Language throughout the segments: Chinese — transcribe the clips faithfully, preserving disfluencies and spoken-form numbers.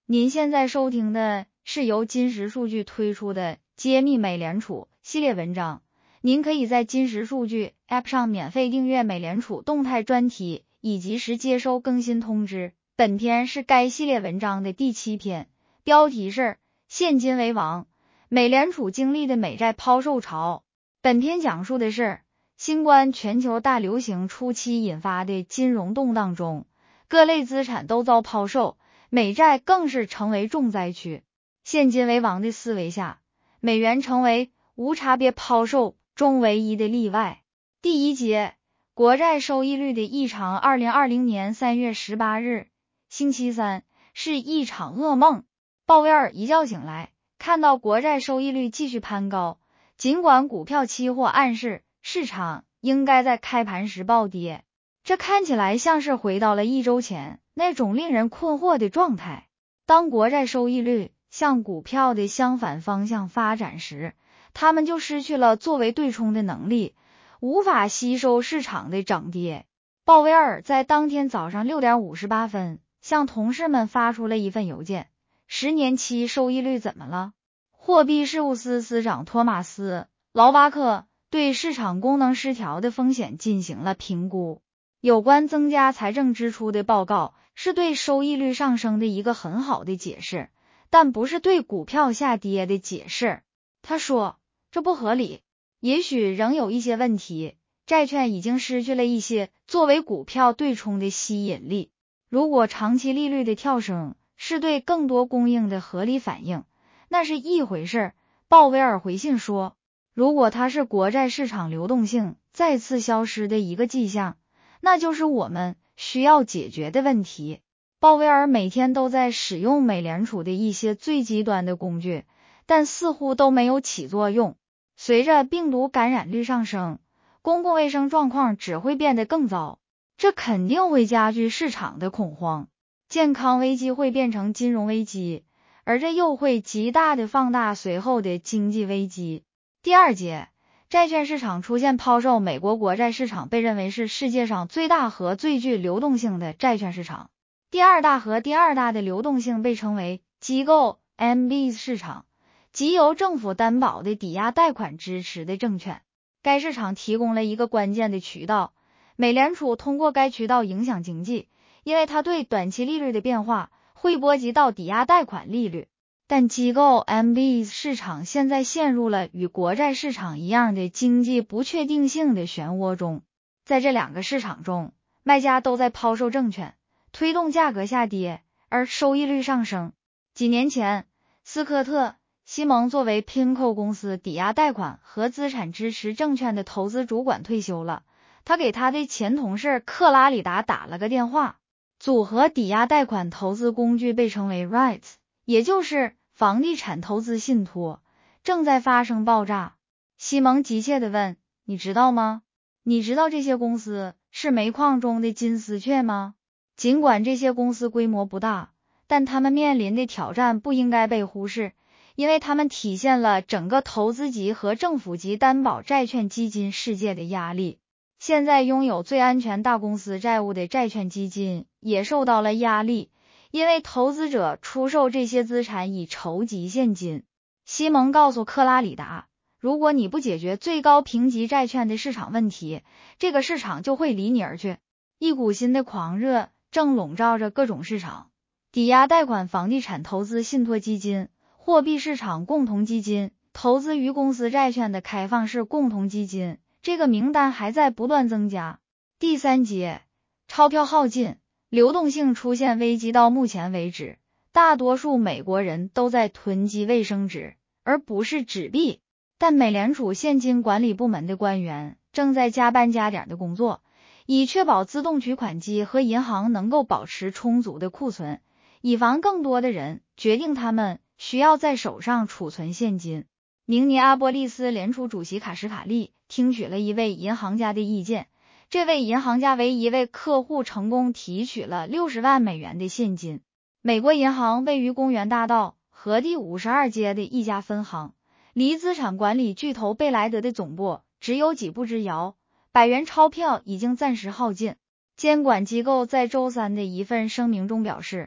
您现在收听的是由金石数据推出的揭秘美联储系列文章，您可以在金石数据 App 上免费订阅美联储动态专题，以及时接收更新通知。本篇是该系列文章的第七篇，标题是现金为王，美联储经历的美债抛售潮。本篇讲述的是新冠全球大流行初期引发的金融动荡中，各类资产都遭抛售，美债更是成为重灾区。现金为王的思维下，美元成为无差别抛售中唯一的例外。第一节，国债收益率的异常。二零二零年三月十八日，星期三，是一场噩梦。鲍威尔一觉醒来，看到国债收益率继续攀高，尽管股票期货暗示市场应该在开盘时暴跌，这看起来像是回到了一周前那种令人困惑的状态。当国债收益率向股票的相反方向发展时，它们就失去了作为对冲的能力，无法吸收市场的涨跌。鲍威尔在当天早上六点五十八分向同事们发出了一份邮件：十年期收益率怎么了？货币事务司司长托马斯·劳巴克对市场功能失调的风险进行了评估。有关增加财政支出的报告是对收益率上升的一个很好的解释，但不是对股票下跌的解释。他说，这不合理，也许仍有一些问题，债券已经失去了一些作为股票对冲的吸引力。如果长期利率的跳升是对更多供应的合理反应，那是一回事。鲍威尔回信说，如果它是国债市场流动性再次消失的一个迹象，那就是我们需要解决的问题。鲍威尔每天都在使用美联储的一些最极端的工具，但似乎都没有起作用。随着病毒感染率上升，公共卫生状况只会变得更糟，这肯定会加剧市场的恐慌，健康危机会变成金融危机，而这又会极大的放大随后的经济危机。第二节，债券市场出现抛售。美国国债市场被认为是世界上最大和最具流动性的债券市场，第二大和第二大的流动性被称为机构 M B S 市场，即由政府担保的抵押贷款支持的证券。该市场提供了一个关键的渠道，美联储通过该渠道影响经济，因为它对短期利率的变化会波及到抵押贷款利率。但机构 M B S 市场现在陷入了与国债市场一样的经济不确定性的漩涡中。在这两个市场中，卖家都在抛售证券，推动价格下跌，而收益率上升。几年前，斯科特·西蒙作为 P I M C O 公司抵押贷款和资产支持证券的投资主管退休了，他给他的前同事克拉里达打了个电话。组合抵押贷款投资工具被称为 R E I T S， 也就是房地产投资信托，正在发生爆炸。西蒙急切地问，你知道吗？你知道这些公司是煤矿中的金丝雀吗？尽管这些公司规模不大，但他们面临的挑战不应该被忽视，因为他们体现了整个投资级和政府级担保债券基金世界的压力。现在拥有最安全大公司债务的债券基金也受到了压力，因为投资者出售这些资产以筹集现金。西蒙告诉克拉里达，如果你不解决最高评级债券的市场问题，这个市场就会离你而去。一股新的狂热正笼罩着各种市场，抵押贷款、房地产投资信托基金、货币市场共同基金、投资于公司债券的开放式共同基金，这个名单还在不断增加。第三节，钞票耗尽，流动性出现危机。到目前为止，大多数美国人都在囤积卫生纸，而不是纸币。但美联储现金管理部门的官员正在加班加点的工作，以确保自动取款机和银行能够保持充足的库存，以防更多的人决定他们需要在手上储存现金。明尼阿波利斯联储主席卡什卡利听取了一位银行家的意见，这位银行家为一位客户成功提取了六十万美元的现金。美国银行位于公园大道和第五十二街的一家分行，离资产管理巨头贝莱德的总部只有几步之遥，百元钞票已经暂时耗尽。监管机构在周三的一份声明中表示，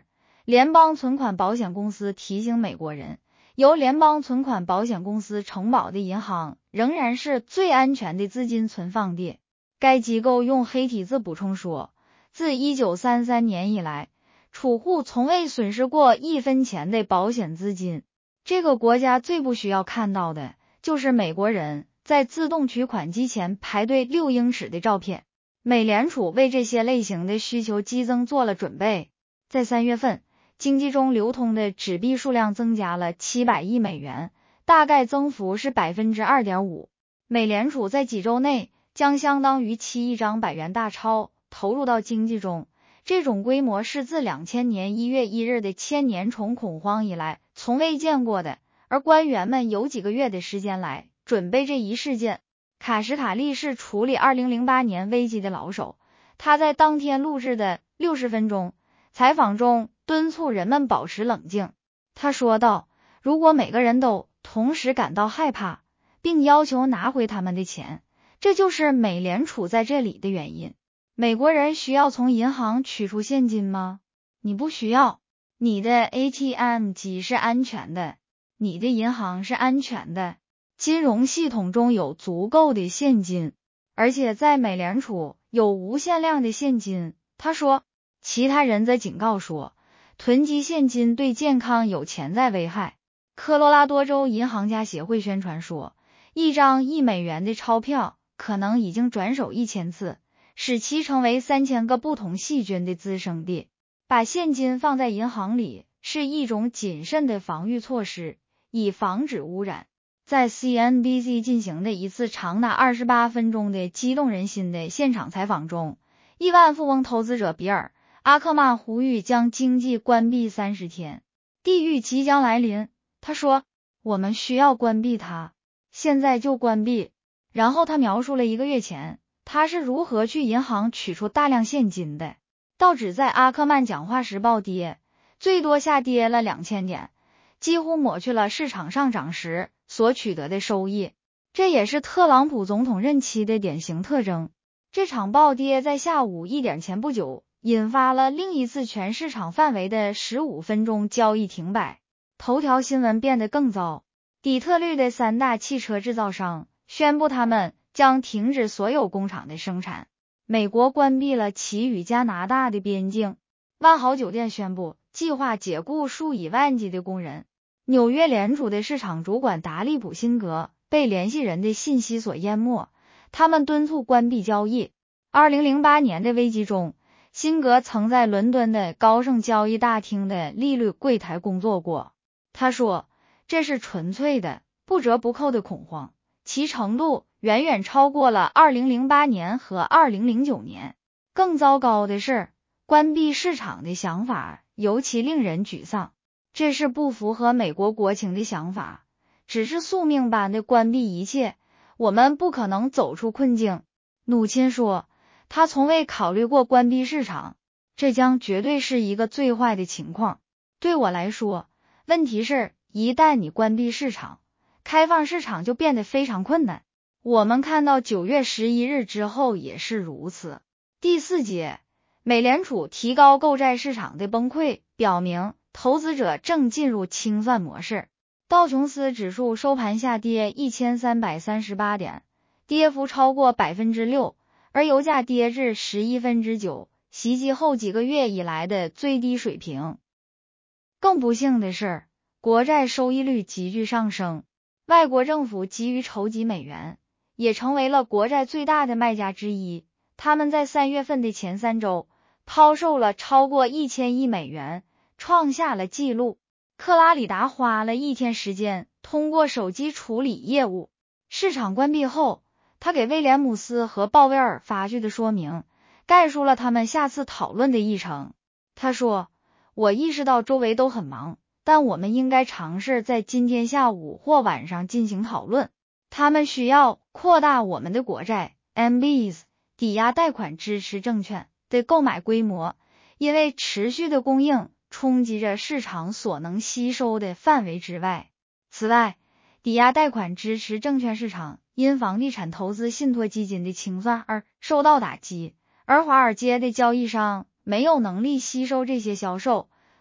联邦存款保险公司提醒美国人，由联邦存款保险公司承保的银行仍然是最安全的资金存放地。该机构用黑体字补充说，自一九三三年以来，储户从未损失过一分钱的保险资金。这个国家最不需要看到的就是美国人在自动取款机前排队六英尺的照片。美联储为这些类型的需求激增做了准备。在三月份，经济中流通的纸币数量增加了七百亿美元，大概增幅是 百分之二点五。 美联储在几周内将相当于七亿张百元大钞投入到经济中，这种规模是自两千年一月一日的千年虫恐慌以来从未见过的，而官员们有几个月的时间来准备这一事件。卡什卡利是处理二零零八年危机的老手，他在当天录制的六十分钟采访中敦促人们保持冷静。他说道，如果每个人都同时感到害怕，并要求拿回他们的钱，这就是美联储在这里的原因。美国人需要从银行取出现金吗？你不需要。你的 A T M 机是安全的，你的银行是安全的，金融系统中有足够的现金，而且在美联储有无限量的现金。他说，其他人则警告说，囤积现金对健康有潜在危害。科罗拉多州银行家协会宣传说，一张一美元的钞票可能已经转手一千次，使其成为三千个不同细菌的滋生地。把现金放在银行里是一种谨慎的防御措施，以防止污染。在 C N B C 进行的一次长达二十八分钟的激动人心的现场采访中，亿万富翁投资者比尔·阿克曼呼吁将经济关闭三十天，地狱即将来临。他说，我们需要关闭它，现在就关闭。然后他描述了一个月前他是如何去银行取出大量现金的。道指在阿克曼讲话时暴跌，最多下跌了两千点，几乎抹去了市场上涨时所取得的收益。这也是特朗普总统任期的典型特征。这场暴跌在下午一点前不久引发了另一次全市场范围的十五分钟交易停摆。头条新闻变得更糟，底特律的三大汽车制造商宣布他们将停止所有工厂的生产。美国关闭了其与加拿大的边境。万豪酒店宣布计划解雇数以万计的工人。纽约联储的市场主管达利普辛格被联系人的信息所淹没，他们敦促关闭交易。二零零八年的危机中，辛格曾在伦敦的高盛交易大厅的利率柜台工作过。他说，这是纯粹的不折不扣的恐慌，其程度远远超过了二零零八年和二零零九年。更糟糕的是，关闭市场的想法尤其令人沮丧。这是不符合美国国情的想法，只是宿命般的关闭一切，我们不可能走出困境。努钦说，他从未考虑过关闭市场，这将绝对是一个最坏的情况。对我来说，问题是一旦你关闭市场，开放市场就变得非常困难。我们看到九月十一日之后也是如此。第四节，美联储提高购债市场的崩溃表明投资者正进入清算模式。道琼斯指数收盘下跌一千三百三十八点，跌幅超过 百分之六， 而油价跌至十一分之九，袭击后几个月以来的最低水平。更不幸的是，国债收益率急剧上升，外国政府急于筹集美元，也成为了国债最大的卖家之一。他们在三月份的前三周抛售了超过一千亿美元，创下了纪录。克拉里达花了一天时间通过手机处理业务。市场关闭后，他给威廉姆斯和鲍威尔发去的说明概述了他们下次讨论的议程。他说，我意识到周围都很忙，但我们应该尝试在今天下午或晚上进行讨论。他们需要扩大我们的国债 M Bs 抵押贷款支持证券的购买规模，因为持续的供应冲击着市场所能吸收的范围之外。此外，抵押贷款支持证券市场因房地产投资信托基金的清算而受到打击，而华尔街的交易商没有能力吸收这些销售，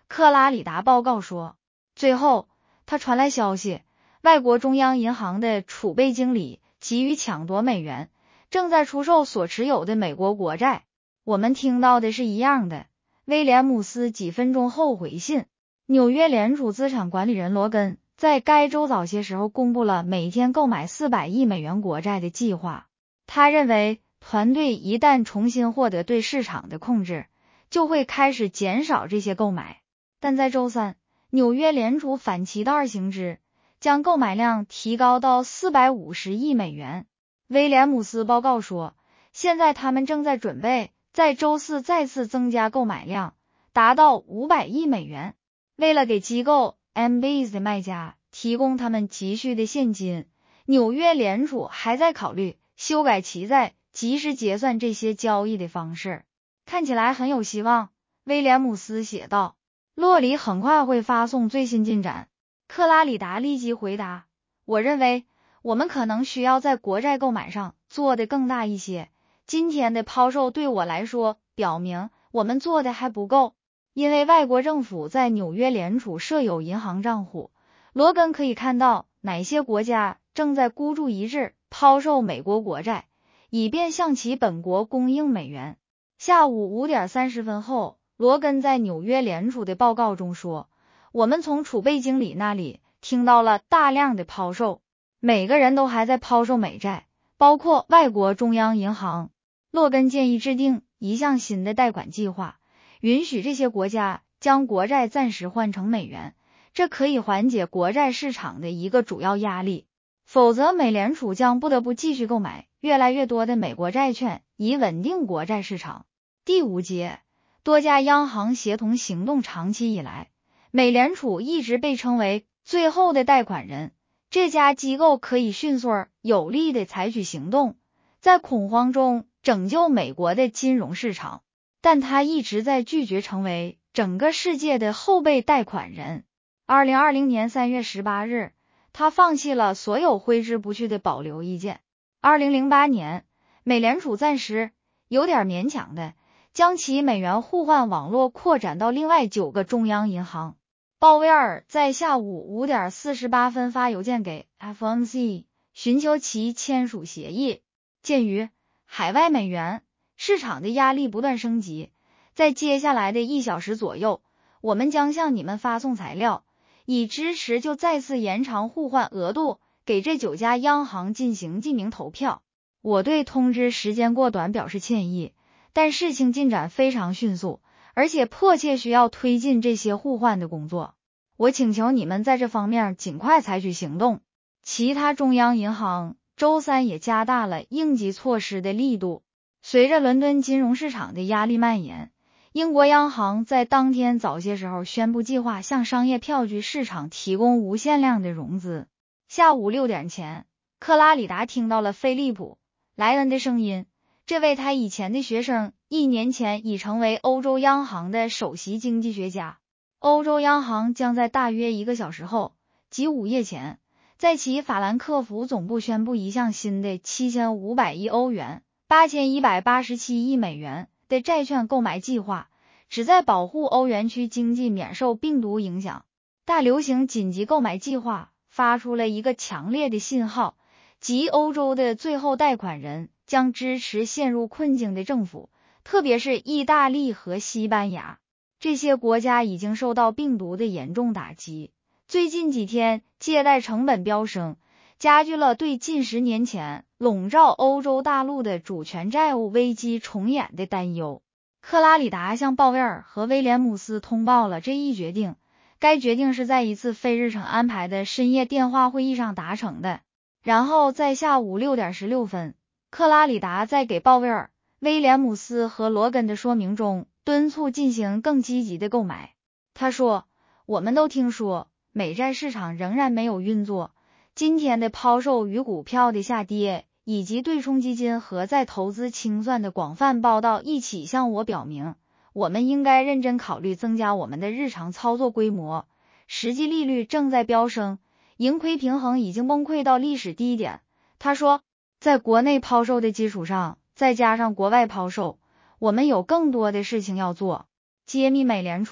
克拉里达报告说。最后，他传来消息，外国中央银行的储备经理急于抢夺美元，正在出售所持有的美国国债。我们听到的是一样的。威廉姆斯几分钟后回信，纽约联储资产管理人罗根在该周早些时候公布了每天购买四百亿美元国债的计划。他认为，团队一旦重新获得对市场的控制，就会开始减少这些购买。但在周三，纽约联储反其道而行之，将购买量提高到四百五十亿美元。威廉姆斯报告说，现在他们正在准备在周四再次增加购买量，达到五百亿美元。为了给机构 M B S 的卖家提供他们急需的现金，纽约联储还在考虑修改其在及时结算这些交易的方式。看起来很有希望，威廉姆斯写道。洛里很快会发送最新进展。克拉里达立即回答，我认为我们可能需要在国债购买上做得更大一些。今天的抛售对我来说表明我们做的还不够，因为外国政府在纽约联储设有银行账户。罗根可以看到哪些国家正在孤注一掷抛售美国国债，以便向其本国供应美元。下午五点三十分后，罗根在纽约联储的报告中说，我们从储备经理那里听到了大量的抛售，每个人都还在抛售美债，包括外国中央银行。洛根建议制定一项新的贷款计划，允许这些国家将国债暂时换成美元，这可以缓解国债市场的一个主要压力。否则，美联储将不得不继续购买越来越多的美国债券，以稳定国债市场。第五节，多家央行协同行动。长期以来，美联储一直被称为最后的贷款人，这家机构可以迅速有力地采取行动，在恐慌中拯救美国的金融市场，但它一直在拒绝成为整个世界的后备贷款人。二零二零年三月十八日，他放弃了所有挥之不去的保留意见。二零零八年，美联储暂时有点勉强的将其美元互换网络扩展到另外九个中央银行。鲍威尔在下午五点四十八分发邮件给 F O M C， 寻求其签署协议。鉴于海外美元市场的压力不断升级，在接下来的一小时左右，我们将向你们发送材料，以支持就再次延长互换额度给这九家央行进行记名投票。我对通知时间过短表示歉意，但事情进展非常迅速，而且迫切需要推进这些互换的工作。我请求你们在这方面尽快采取行动。其他中央银行周三也加大了应急措施的力度。随着伦敦金融市场的压力蔓延，英国央行在当天早些时候宣布计划向商业票据市场提供无限量的融资。下午六点前，克拉里达听到了菲利普·莱恩的声音。这位他以前的学生一年前已成为欧洲央行的首席经济学家。欧洲央行将在大约一个小时后，即午夜前，在其法兰克福总部宣布一项新的七千五百亿欧元、八千一百八十七亿美元的债券购买计划，旨在保护欧元区经济免受病毒影响。大流行紧急购买计划发出了一个强烈的信号，即欧洲的最后贷款人将支持陷入困境的政府，特别是意大利和西班牙。这些国家已经受到病毒的严重打击。最近几天，借贷成本飙升，加剧了对近十年前笼罩欧洲大陆的主权债务危机重演的担忧。克拉里达向鲍威尔和威廉姆斯通报了这一决定，该决定是在一次非日程安排的深夜电话会议上达成的。然后在下午六点十六分，克拉里达在给鲍威尔、威廉姆斯和罗根的说明中敦促进行更积极的购买。他说，我们都听说美债市场仍然没有运作，今天的抛售与股票的下跌，以及对冲基金和再投资清算的广泛报道一起向我表明，我们应该认真考虑增加我们的日常操作规模。实际利率正在飙升，盈亏平衡已经崩溃到历史低点。他说，在国内抛售的基础上，再加上国外抛售，我们有更多的事情要做。揭秘美联储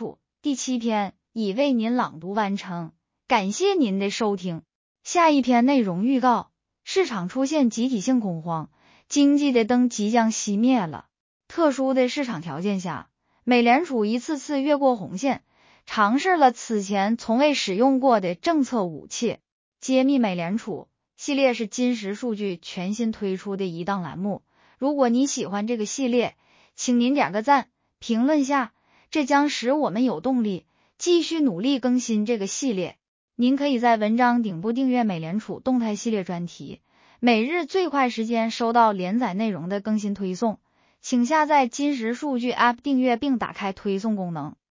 第七篇已为您朗读完成，感谢您的收听。下一篇内容预告：市场出现集体性恐慌，经济的灯即将熄灭了。特殊的市场条件下，美联储一次次越过红线，尝试了此前从未使用过的政策武器。揭秘美联储系列是金石数据全新推出的一档栏目，如果你喜欢这个系列，请您点个赞，评论下，这将使我们有动力继续努力更新这个系列。您可以在文章顶部订阅美联储动态系列专题，每日最快时间收到连载内容的更新推送。请下载金石数据 App 订阅并打开推送功能。